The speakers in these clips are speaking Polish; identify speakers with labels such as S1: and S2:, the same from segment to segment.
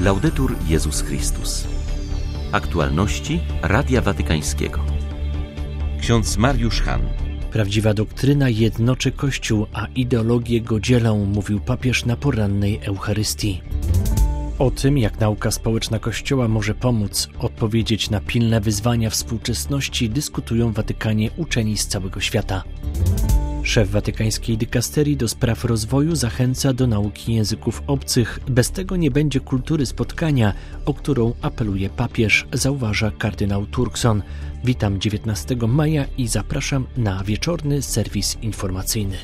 S1: Laudetur Jezus Chrystus. Aktualności Radia Watykańskiego. Ksiądz Mariusz Hahn.
S2: Prawdziwa doktryna jednoczy Kościół, a ideologie go dzielą, mówił papież na porannej Eucharystii. O tym, jak nauka społeczna Kościoła może pomóc odpowiedzieć na pilne wyzwania współczesności, dyskutują w Watykanie uczeni z całego świata. Szef watykańskiej dykasterii do spraw rozwoju zachęca do nauki języków obcych. Bez tego nie będzie kultury spotkania, o którą apeluje papież, zauważa kardynał Turkson. Witam 19 maja i zapraszam na wieczorny serwis informacyjny.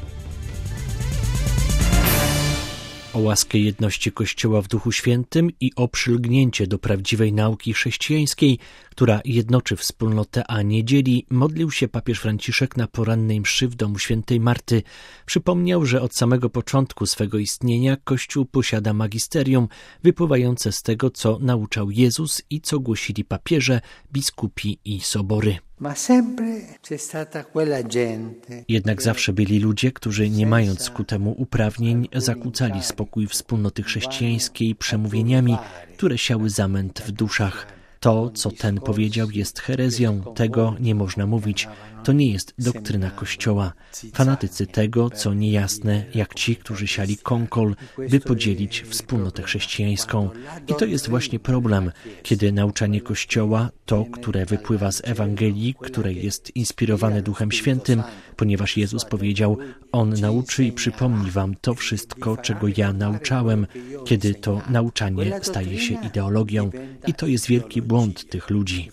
S2: O łaskę jedności Kościoła w Duchu Świętym i o przylgnięcie do prawdziwej nauki chrześcijańskiej, która jednoczy wspólnotę, a nie dzieli, modlił się papież Franciszek na porannej mszy w domu świętej Marty. Przypomniał, że od samego początku swego istnienia Kościół posiada magisterium wypływające z tego, co nauczał Jezus i co głosili papieże, biskupi i sobory. Jednak zawsze byli ludzie, którzy nie mając ku temu uprawnień, zakłócali spokój wspólnoty chrześcijańskiej przemówieniami, które siały zamęt w duszach. To, co ten powiedział, jest herezją, tego nie można mówić. To nie jest doktryna Kościoła. Fanatycy tego, co niejasne, jak ci, którzy siali konkol, by podzielić wspólnotę chrześcijańską. I to jest właśnie problem, kiedy nauczanie Kościoła, to, które wypływa z Ewangelii, które jest inspirowane Duchem Świętym, ponieważ Jezus powiedział, On nauczy i przypomni wam to wszystko, czego ja nauczałem, kiedy to nauczanie staje się ideologią. I to jest wielki błąd tych ludzi.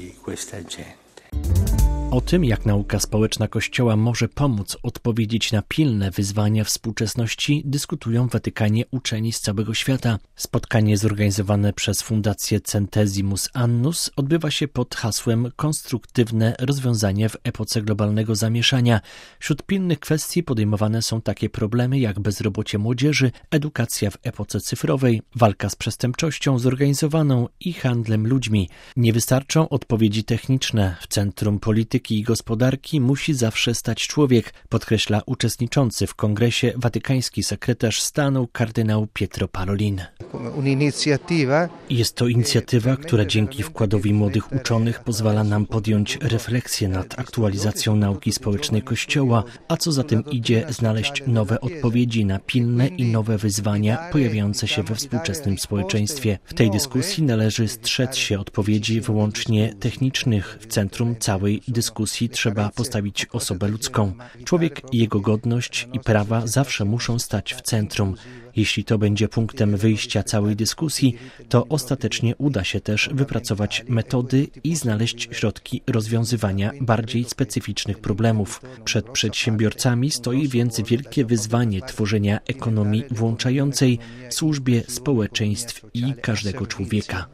S2: O tym, jak nauka społeczna Kościoła może pomóc odpowiedzieć na pilne wyzwania współczesności, dyskutują w Watykanie uczeni z całego świata. Spotkanie zorganizowane przez Fundację Centesimus Annus odbywa się pod hasłem Konstruktywne rozwiązanie w epoce globalnego zamieszania. Wśród pilnych kwestii podejmowane są takie problemy jak bezrobocie młodzieży, edukacja w epoce cyfrowej, walka z przestępczością zorganizowaną i handlem ludźmi. Nie wystarczą odpowiedzi techniczne. W centrum polityki i gospodarki musi zawsze stać człowiek, podkreśla uczestniczący w kongresie watykański sekretarz stanu kardynał Pietro Parolin. Jest to inicjatywa, która dzięki wkładowi młodych uczonych pozwala nam podjąć refleksję nad aktualizacją nauki społecznej Kościoła, a co za tym idzie, znaleźć nowe odpowiedzi na pilne i nowe wyzwania pojawiające się we współczesnym społeczeństwie. W tej dyskusji należy strzec się odpowiedzi wyłącznie technicznych. W centrum całej dyskusji trzeba postawić osobę ludzką. Człowiek, jego godność i prawa zawsze muszą stać w centrum. Jeśli to będzie punktem wyjścia całej dyskusji, to ostatecznie uda się też wypracować metody i znaleźć środki rozwiązywania bardziej specyficznych problemów. Przed przedsiębiorcami stoi więc wielkie wyzwanie tworzenia ekonomii włączającej w służbie społeczeństw i każdego człowieka.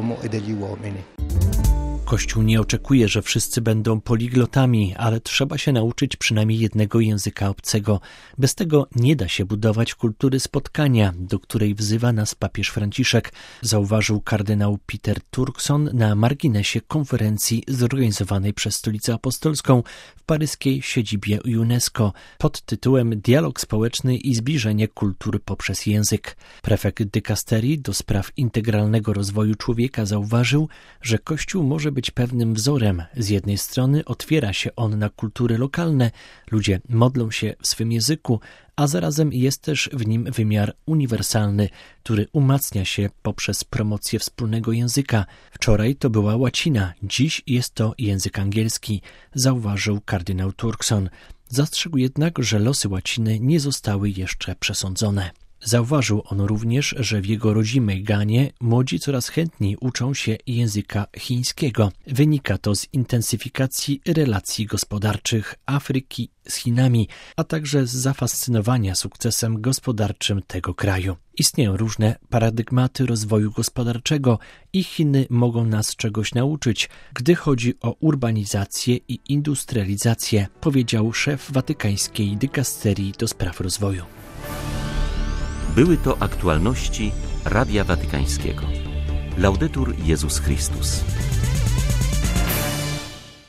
S2: Kościół nie oczekuje, że wszyscy będą poliglotami, ale trzeba się nauczyć przynajmniej jednego języka obcego. Bez tego nie da się budować kultury spotkania, do której wzywa nas papież Franciszek, zauważył kardynał Peter Turkson na marginesie konferencji zorganizowanej przez Stolicę Apostolską w paryskiej siedzibie UNESCO pod tytułem Dialog społeczny i zbliżenie kultur poprzez język. Prefekt dykasterii do spraw integralnego rozwoju człowieka zauważył, że Kościół może być pewnym wzorem. Z jednej strony otwiera się on na kultury lokalne, ludzie modlą się w swym języku, a zarazem jest też w nim wymiar uniwersalny, który umacnia się poprzez promocję wspólnego języka. Wczoraj to była łacina, dziś jest to język angielski, zauważył kardynał Turkson. Zastrzegł jednak, że losy łaciny nie zostały jeszcze przesądzone. Zauważył on również, że w jego rodzimej Ganie młodzi coraz chętniej uczą się języka chińskiego. Wynika to z intensyfikacji relacji gospodarczych Afryki z Chinami, a także z zafascynowania sukcesem gospodarczym tego kraju. Istnieją różne paradygmaty rozwoju gospodarczego i Chiny mogą nas czegoś nauczyć, gdy chodzi o urbanizację i industrializację, powiedział szef watykańskiej dykasterii do spraw rozwoju.
S1: Były to aktualności Radia Watykańskiego. Laudetur Jezus Chrystus.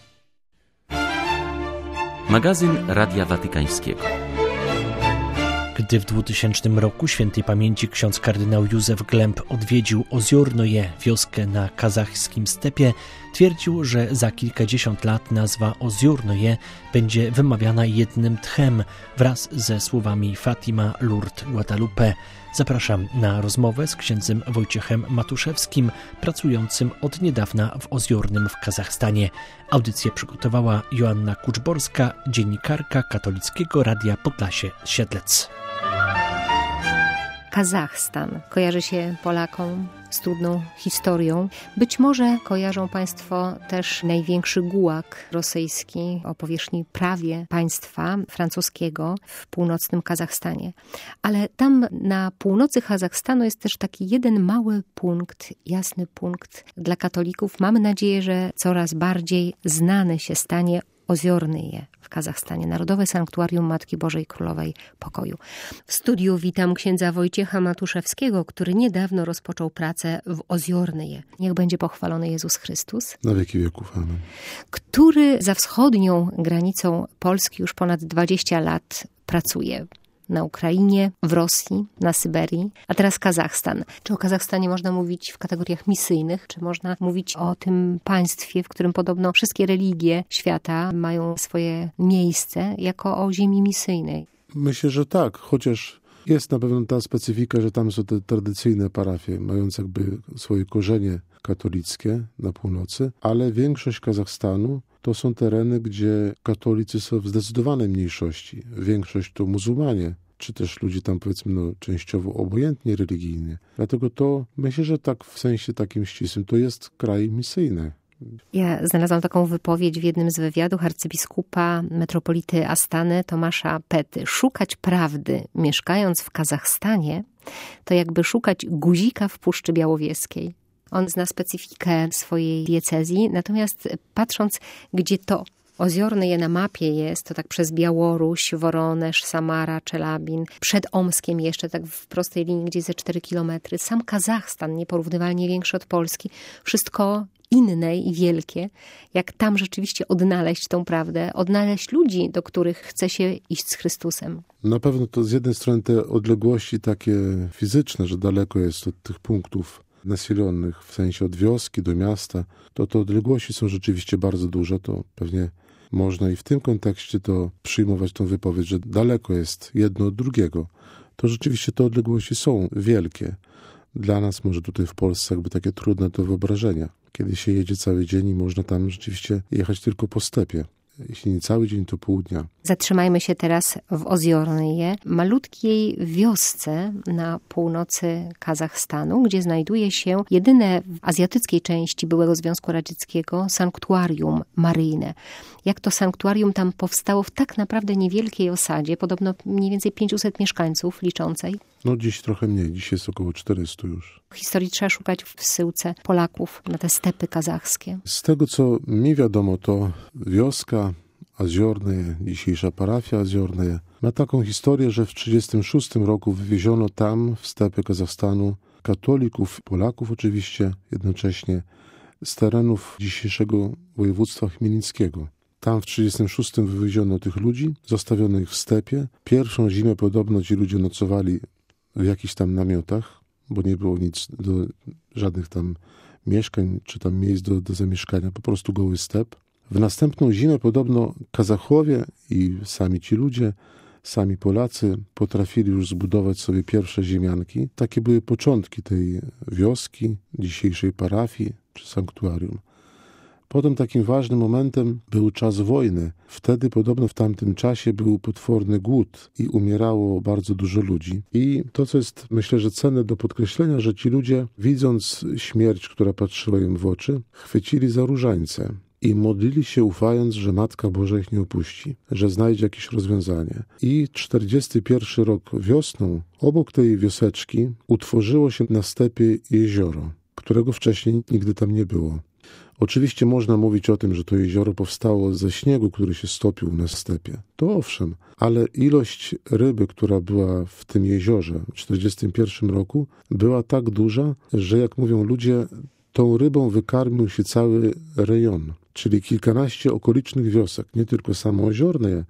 S1: Magazyn Radia Watykańskiego.
S2: Gdy w 2000 roku świętej pamięci ksiądz kardynał Józef Glemp odwiedził Oziornoje, wioskę na kazachskim stepie, twierdził, że za kilkadziesiąt lat nazwa Oziornoje będzie wymawiana jednym tchem wraz ze słowami Fatima, Lourdes, Guadalupe. Zapraszam na rozmowę z księdzem Wojciechem Matuszewskim, pracującym od niedawna w Oziornym w Kazachstanie. Audycję przygotowała Joanna Kuczborska, dziennikarka Katolickiego Radia Podlasie-Siedlec.
S3: Kazachstan kojarzy się Polakom z trudną historią. Być może kojarzą Państwo też największy gułag rosyjski o powierzchni prawie państwa francuskiego w północnym Kazachstanie. Ale tam na północy Kazachstanu jest też taki jeden mały punkt, jasny punkt dla katolików. Mamy nadzieję, że coraz bardziej znany się stanie Oziornyje w Kazachstanie, Narodowe Sanktuarium Matki Bożej Królowej Pokoju. W studiu witam księdza Wojciecha Matuszewskiego, który niedawno rozpoczął pracę w Oziornyje. Niech będzie pochwalony Jezus Chrystus.
S4: Na wieki wieków, amen.
S3: Który za wschodnią granicą Polski już ponad 20 lat pracuje. Na Ukrainie, w Rosji, na Syberii, a teraz Kazachstan. Czy o Kazachstanie można mówić w kategoriach misyjnych? Czy można mówić o tym państwie, w którym podobno wszystkie religie świata mają swoje miejsce, jako o ziemi misyjnej?
S4: Myślę, że tak, chociaż jest na pewno ta specyfika, że tam są te tradycyjne parafie, mające jakby swoje korzenie katolickie na północy, ale większość Kazachstanu to są tereny, gdzie katolicy są w zdecydowanej mniejszości. Większość to muzułmanie, czy też ludzie tam powiedzmy częściowo obojętnie religijnie. Dlatego to myślę, że tak w sensie takim ścisłym to jest kraj misyjny.
S3: Ja znalazłam taką wypowiedź w jednym z wywiadów arcybiskupa metropolity Astany Tomasza Pety. Szukać prawdy mieszkając w Kazachstanie to jakby szukać guzika w Puszczy Białowieskiej. On zna specyfikę swojej diecezji, natomiast patrząc, gdzie to Oziornyje na mapie jest, to tak przez Białoruś, Woronezh, Samara, Czelabin, przed Omskiem jeszcze tak w prostej linii, gdzie ze 4 kilometry. Sam Kazachstan, nieporównywalnie większy od Polski, wszystko inne i wielkie, jak tam rzeczywiście odnaleźć tą prawdę, odnaleźć ludzi, do których chce się iść z Chrystusem.
S4: Na pewno to z jednej strony te odległości takie fizyczne, że daleko jest od tych punktów naselionych, w sensie od wioski do miasta, to te odległości są rzeczywiście bardzo duże, to pewnie można i w tym kontekście to przyjmować tą wypowiedź, że daleko jest jedno od drugiego. To rzeczywiście te odległości są wielkie. Dla nas może tutaj w Polsce jakby takie trudne do wyobrażenia. Kiedy się jedzie cały dzień i można tam rzeczywiście jechać tylko po stepie. Jeśli nie cały dzień, to pół dnia.
S3: Zatrzymajmy się teraz w Oziornyje, malutkiej wiosce na północy Kazachstanu, gdzie znajduje się jedyne w azjatyckiej części byłego Związku Radzieckiego sanktuarium maryjne. Jak to sanktuarium tam powstało w tak naprawdę niewielkiej osadzie, podobno mniej więcej 500 mieszkańców liczącej?
S4: Dziś trochę mniej, dziś jest około 400 już.
S3: Historii trzeba szukać w zsyłce Polaków na te stepy kazachskie.
S4: Z tego, co mi wiadomo, to wioska Oziornyje, dzisiejsza parafia Oziornyje, ma taką historię, że w 1936 roku wywieziono tam, w stepy Kazachstanu, katolików, Polaków oczywiście, jednocześnie z terenów dzisiejszego województwa chmielnickiego. Tam w 1936 wywieziono tych ludzi, zostawiono ich w stepie. Pierwszą zimę podobno ci ludzie nocowali w jakichś tam namiotach, bo nie było nic, żadnych tam mieszkań, czy tam miejsc do zamieszkania, po prostu goły step. W następną zimę podobno Kazachowie i sami ci ludzie, sami Polacy potrafili już zbudować sobie pierwsze ziemianki. Takie były początki tej wioski, dzisiejszej parafii czy sanktuarium. Potem takim ważnym momentem był czas wojny. Wtedy podobno w tamtym czasie był potworny głód i umierało bardzo dużo ludzi. I to, co jest, myślę, że cenne do podkreślenia, że ci ludzie, widząc śmierć, która patrzyła im w oczy, chwycili za różańce i modlili się, ufając, że Matka Boża ich nie opuści, że znajdzie jakieś rozwiązanie. I 41 rok wiosną, obok tej wioseczki, utworzyło się na stepie jezioro, którego wcześniej nigdy tam nie było. Oczywiście można mówić o tym, że to jezioro powstało ze śniegu, który się stopił na stepie. To owszem, ale ilość ryby, która była w tym jeziorze w 1941 roku, była tak duża, że jak mówią ludzie, tą rybą wykarmił się cały rejon, czyli kilkanaście okolicznych wiosek, nie tylko samo Oziornyje,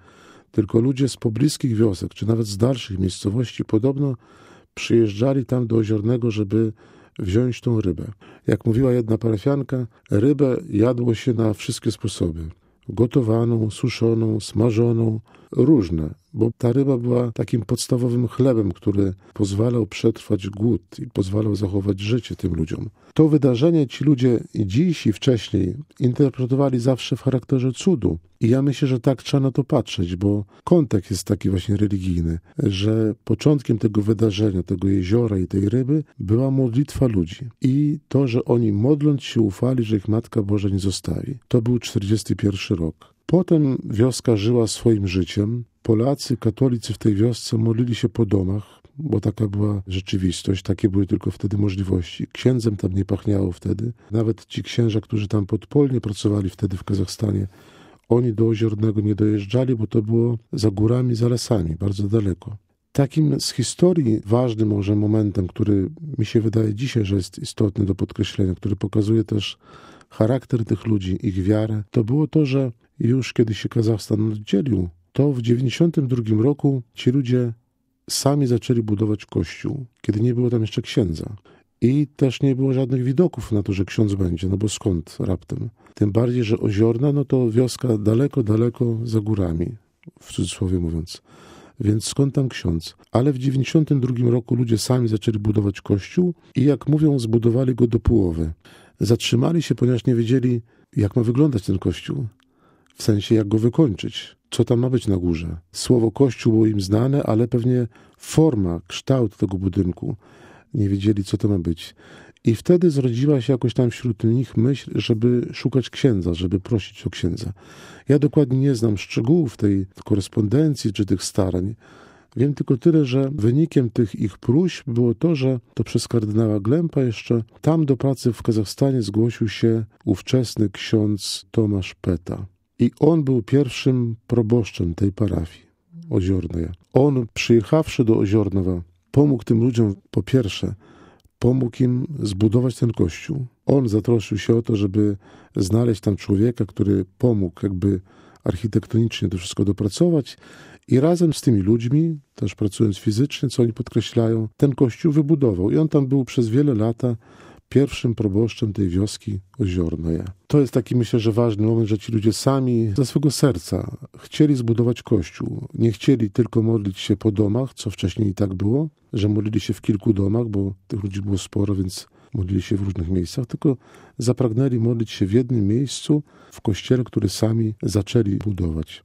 S4: tylko ludzie z pobliskich wiosek, czy nawet z dalszych miejscowości podobno przyjeżdżali tam do Oziornego, żeby wziąć tą rybę. Jak mówiła jedna parafianka, rybę jadło się na wszystkie sposoby. Gotowaną, suszoną, smażoną, różne, bo ta ryba była takim podstawowym chlebem, który pozwalał przetrwać głód i pozwalał zachować życie tym ludziom. To wydarzenie ci ludzie i dziś, i wcześniej interpretowali zawsze w charakterze cudu. I ja myślę, że tak trzeba na to patrzeć, bo kontekst jest taki właśnie religijny, że początkiem tego wydarzenia, tego jeziora i tej ryby była modlitwa ludzi. I to, że oni modląc się ufali, że ich Matka Boża nie zostawi. To był 41 rok. Potem wioska żyła swoim życiem. Polacy, katolicy w tej wiosce modlili się po domach, bo taka była rzeczywistość, takie były tylko wtedy możliwości. Księdzem tam nie pachniało wtedy. Nawet ci księża, którzy tam podpolnie pracowali wtedy w Kazachstanie, oni do Oziornego nie dojeżdżali, bo to było za górami, za lasami, bardzo daleko. Takim z historii ważnym może momentem, który mi się wydaje dzisiaj, że jest istotny do podkreślenia, który pokazuje też charakter tych ludzi, ich wiarę, to było to, że już kiedy się Kazachstan oddzielił, to w 1992 roku ci ludzie sami zaczęli budować kościół, kiedy nie było tam jeszcze księdza. I też nie było żadnych widoków na to, że ksiądz będzie, no bo skąd raptem? Tym bardziej, że Oziorna, no to wioska daleko, daleko za górami, w cudzysłowie mówiąc. Więc skąd tam ksiądz? Ale w 1992 roku ludzie sami zaczęli budować kościół i jak mówią, zbudowali go do połowy. Zatrzymali się, ponieważ nie wiedzieli, jak ma wyglądać ten kościół. W sensie, jak go wykończyć. Co tam ma być na górze? Słowo kościół było im znane, ale pewnie forma, kształt tego budynku. Nie wiedzieli, co to ma być. I wtedy zrodziła się jakoś tam wśród nich myśl, żeby szukać księdza, żeby prosić o księdza. Ja dokładnie nie znam szczegółów tej korespondencji czy tych starań. Wiem tylko tyle, że wynikiem tych ich próśb było to, że to przez kardynała Glempa jeszcze tam do pracy w Kazachstanie zgłosił się ówczesny ksiądz Tomasz Peta. I on był pierwszym proboszczem tej parafii Oziornej. On, przyjechawszy do Oziornowa, pomógł tym ludziom, po pierwsze, pomógł im zbudować ten kościół. On zatroszczył się o to, żeby znaleźć tam człowieka, który pomógł jakby architektonicznie to wszystko dopracować i razem z tymi ludźmi, też pracując fizycznie, co oni podkreślają, ten kościół wybudował. I on tam był przez wiele lata pierwszym proboszczem tej wioski Oziornej. To jest taki, myślę, że ważny moment, że ci ludzie sami ze swego serca chcieli zbudować kościół. Nie chcieli tylko modlić się po domach, co wcześniej i tak było, że modlili się w kilku domach, bo tych ludzi było sporo, więc modlili się w różnych miejscach, tylko zapragnęli modlić się w jednym miejscu, w kościele, który sami zaczęli budować.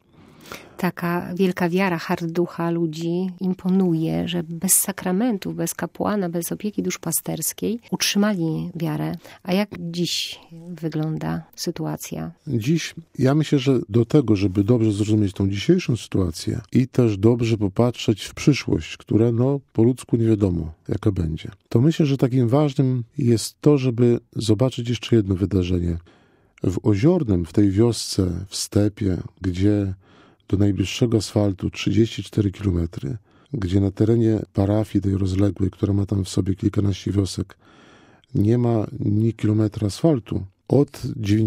S3: Taka wielka wiara, hart ducha ludzi imponuje, że bez sakramentów, bez kapłana, bez opieki duszpasterskiej utrzymali wiarę. A jak dziś wygląda sytuacja?
S4: Dziś, ja myślę, że do tego, żeby dobrze zrozumieć tą dzisiejszą sytuację i też dobrze popatrzeć w przyszłość, która po ludzku nie wiadomo, jaka będzie, to myślę, że takim ważnym jest to, żeby zobaczyć jeszcze jedno wydarzenie. W Oziornem, w tej wiosce, w stepie, gdzie do najbliższego asfaltu 34 kilometry, gdzie na terenie parafii tej rozległej, która ma tam w sobie kilkanaście wiosek, nie ma ni kilometra asfaltu. Od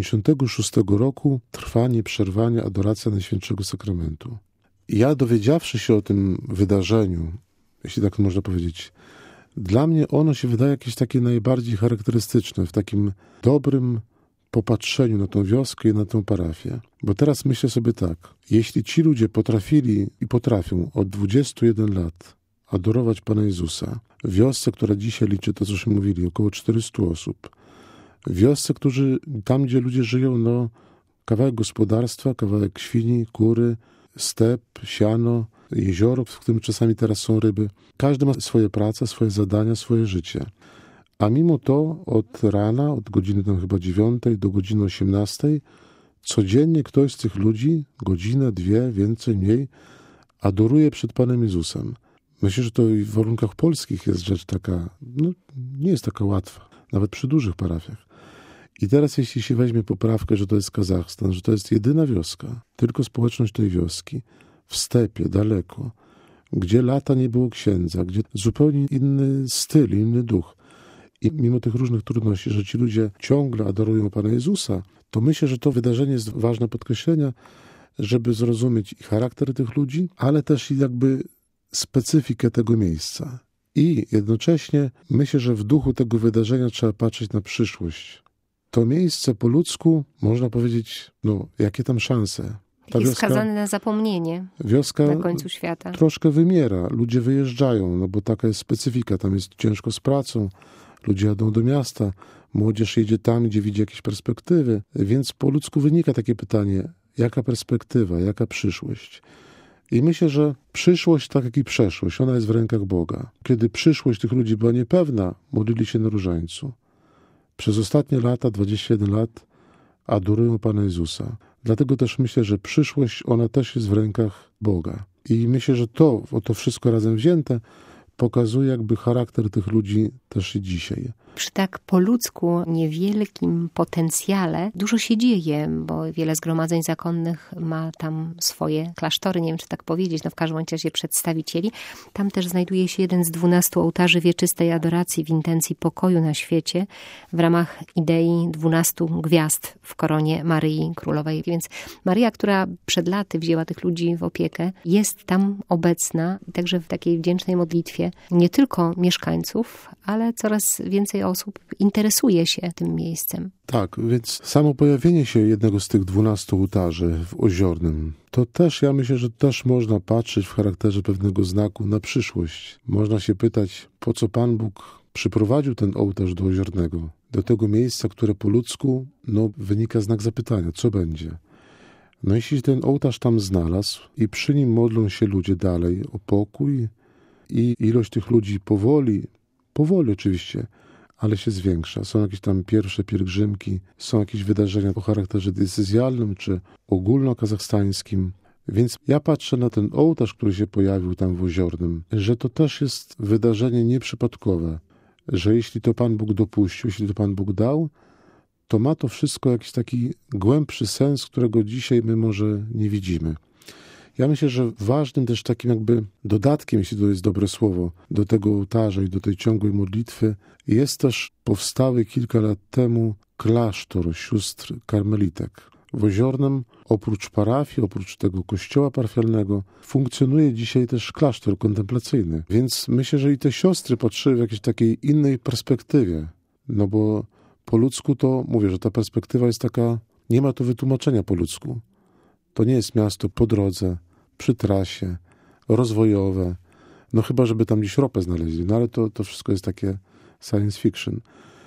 S4: 96 roku trwa nieprzerwanie adoracja Najświętszego Sakramentu. Ja, dowiedziawszy się o tym wydarzeniu, jeśli tak można powiedzieć, dla mnie ono się wydaje jakieś takie najbardziej charakterystyczne w takim dobrym popatrzeniu na tą wioskę i na tę parafię. Bo teraz myślę sobie tak, jeśli ci ludzie potrafili i potrafią od 21 lat adorować Pana Jezusa, w wiosce, która dzisiaj liczy, to cośmy mówili, około 400 osób, w wiosce, tam gdzie ludzie żyją, kawałek gospodarstwa, kawałek świni, kury, step, siano, jezioro, w którym czasami teraz są ryby. Każdy ma swoje prace, swoje zadania, swoje życie. A mimo to od rana, od godziny tam chyba 9 do godziny 18, codziennie ktoś z tych ludzi, godzinę, dwie, więcej, mniej, adoruje przed Panem Jezusem. Myślę, że to i w warunkach polskich jest rzecz taka, nie jest taka łatwa, nawet przy dużych parafiach. I teraz jeśli się weźmie poprawkę, że to jest Kazachstan, że to jest jedyna wioska, tylko społeczność tej wioski, w stepie, daleko, gdzie lata nie było księdza, gdzie zupełnie inny styl, inny duch, i mimo tych różnych trudności, że ci ludzie ciągle adorują Pana Jezusa, to myślę, że to wydarzenie jest ważne podkreślenia, żeby zrozumieć i charakter tych ludzi, ale też i jakby specyfikę tego miejsca. I jednocześnie myślę, że w duchu tego wydarzenia trzeba patrzeć na przyszłość. To miejsce po ludzku, można powiedzieć, jakie tam szanse.
S3: Ta jest skazane na zapomnienie
S4: wioska
S3: na końcu świata.
S4: Troszkę wymiera, ludzie wyjeżdżają, bo taka jest specyfika, tam jest ciężko z pracą, ludzie jadą do miasta, młodzież jedzie tam, gdzie widzi jakieś perspektywy, więc po ludzku wynika takie pytanie, jaka perspektywa, jaka przyszłość? I myślę, że przyszłość, tak jak i przeszłość, ona jest w rękach Boga. Kiedy przyszłość tych ludzi była niepewna, modlili się na różańcu. Przez ostatnie lata, 21 lat, adorują Pana Jezusa. Dlatego też myślę, że przyszłość, ona też jest w rękach Boga. I myślę, że to wszystko razem wzięte pokazuje jakby charakter tych ludzi też i dzisiaj.
S3: Przy tak po ludzku niewielkim potencjale dużo się dzieje, bo wiele zgromadzeń zakonnych ma tam swoje klasztory, nie wiem czy tak powiedzieć, w każdym razie przedstawicieli. Tam też znajduje się jeden z 12 ołtarzy wieczystej adoracji w intencji pokoju na świecie w ramach idei 12 gwiazd w koronie Maryi Królowej. Więc Maryja, która przed laty wzięła tych ludzi w opiekę, jest tam obecna, także w takiej wdzięcznej modlitwie nie tylko mieszkańców, ale coraz więcej osób interesuje się tym miejscem.
S4: Tak, więc samo pojawienie się jednego z tych 12 ołtarzy w Oziornym, to też, ja myślę, że też można patrzeć w charakterze pewnego znaku na przyszłość. Można się pytać, po co Pan Bóg przyprowadził ten ołtarz do Oziornego, do tego miejsca, które po ludzku, wynika znak zapytania, co będzie. Jeśli ten ołtarz tam znalazł i przy nim modlą się ludzie dalej o pokój i ilość tych ludzi powoli oczywiście, ale się zwiększa. Są jakieś tam pierwsze pielgrzymki, są jakieś wydarzenia o charakterze decyzjalnym czy ogólnokazachstańskim. Więc ja patrzę na ten ołtarz, który się pojawił tam w Oziornym, że to też jest wydarzenie nieprzypadkowe, że jeśli to Pan Bóg dopuścił, jeśli to Pan Bóg dał, to ma to wszystko jakiś taki głębszy sens, którego dzisiaj my może nie widzimy. Ja myślę, że ważnym też takim jakby dodatkiem, jeśli to jest dobre słowo, do tego ołtarza i do tej ciągłej modlitwy jest też powstały kilka lat temu klasztor sióstr karmelitek. W Oziornem oprócz parafii, oprócz tego kościoła parafialnego funkcjonuje dzisiaj też klasztor kontemplacyjny. Więc myślę, że i te siostry patrzyły w jakiejś takiej innej perspektywie. Bo po ludzku to mówię, że ta perspektywa jest taka, nie ma tu wytłumaczenia po ludzku. To nie jest miasto po drodze, przy trasie, rozwojowe. Chyba, żeby tam gdzieś ropę znaleźli. Ale to wszystko jest takie science fiction.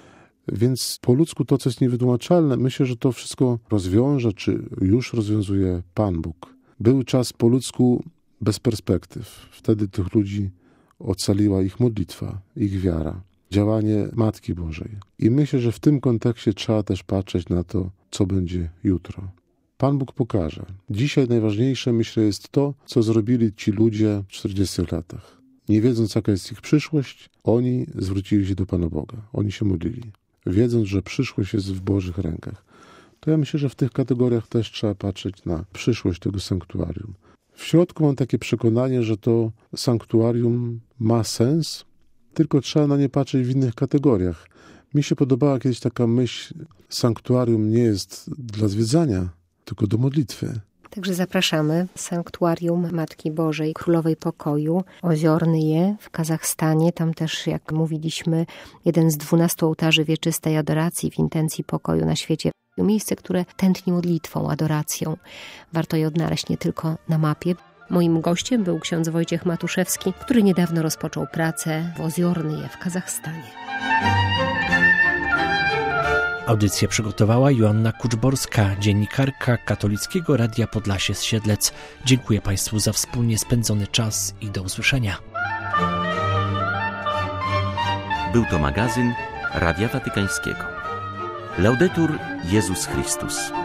S4: Więc po ludzku to, co jest niewytłumaczalne, myślę, że to wszystko rozwiąże, czy już rozwiązuje Pan Bóg. Był czas po ludzku bez perspektyw. Wtedy tych ludzi ocaliła ich modlitwa, ich wiara, działanie Matki Bożej. I myślę, że w tym kontekście trzeba też patrzeć na to, co będzie jutro. Pan Bóg pokaże. Dzisiaj najważniejsze, myślę, jest to, co zrobili ci ludzie w 40 latach. Nie wiedząc, jaka jest ich przyszłość, oni zwrócili się do Pana Boga. Oni się modlili. Wiedząc, że przyszłość jest w Bożych rękach. To ja myślę, że w tych kategoriach też trzeba patrzeć na przyszłość tego sanktuarium. W środku mam takie przekonanie, że to sanktuarium ma sens, tylko trzeba na nie patrzeć w innych kategoriach. Mi się podobała kiedyś taka myśl, sanktuarium nie jest dla zwiedzania, tylko do modlitwy.
S3: Także zapraszamy. Sanktuarium Matki Bożej, Królowej Pokoju, Oziornyje w Kazachstanie. Tam też, jak mówiliśmy, jeden z 12 ołtarzy wieczystej adoracji w intencji pokoju na świecie. Miejsce, które tętni modlitwą, adoracją. Warto je odnaleźć nie tylko na mapie. Moim gościem był ksiądz Wojciech Matuszewski, który niedawno rozpoczął pracę w Oziornyje w Kazachstanie.
S2: Audycję przygotowała Joanna Kuczborska, dziennikarka Katolickiego Radia Podlasie z Siedlec. Dziękuję Państwu za wspólnie spędzony czas i do usłyszenia.
S1: Był to magazyn Radia Watykańskiego. Laudetur Jezus Chrystus.